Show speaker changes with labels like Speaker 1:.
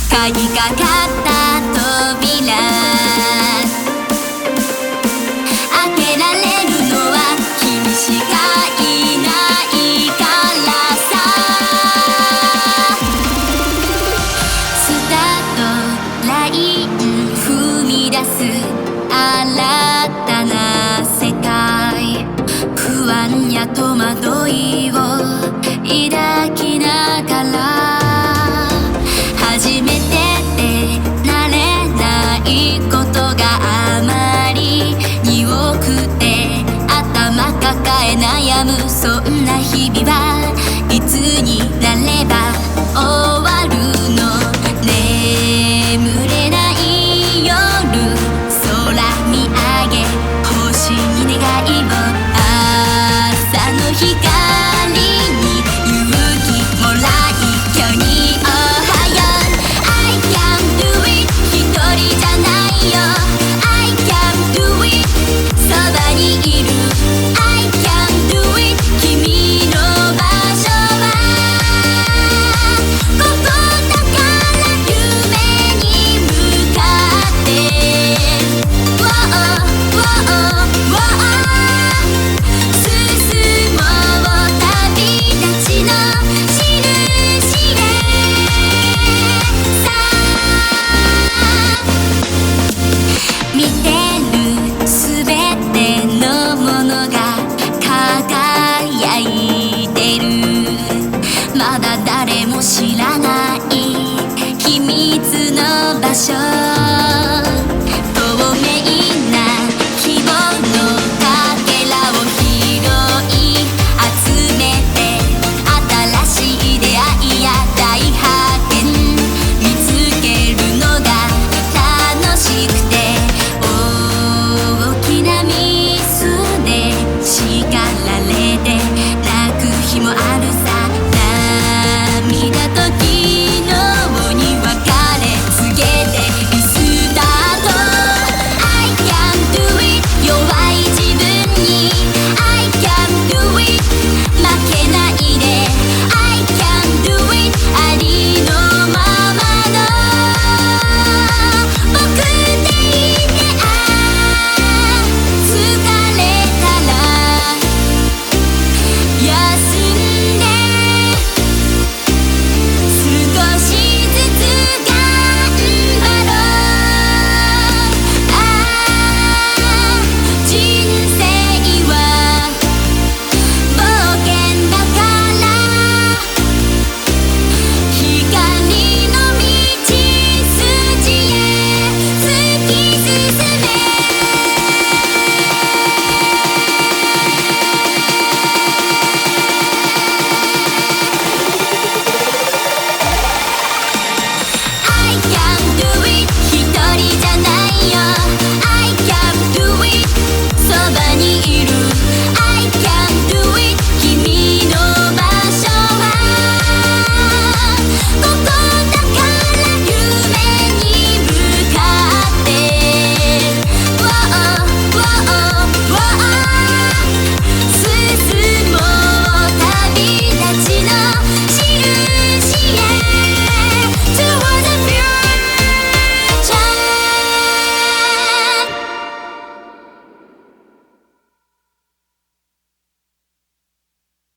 Speaker 1: 鍵かかった扉開けられるのは君しかいないからさ。スタートライン踏み出す新たな世界、不安や戸惑いを抱きながら初めてって慣れないことがあまりに多くて頭抱え悩むそんな日々はいつになれば終わるの。眠れない夜空見上げ星に願いを朝の光に勇気もらい今日におはよう I can do it 一人じゃないよ I can do it そばにいる I can do it 君の場所はここだから夢に向かって進もう旅立ちの印へさあ見てるすべてのものが輝いてるまだ誰も知らない秘密の場所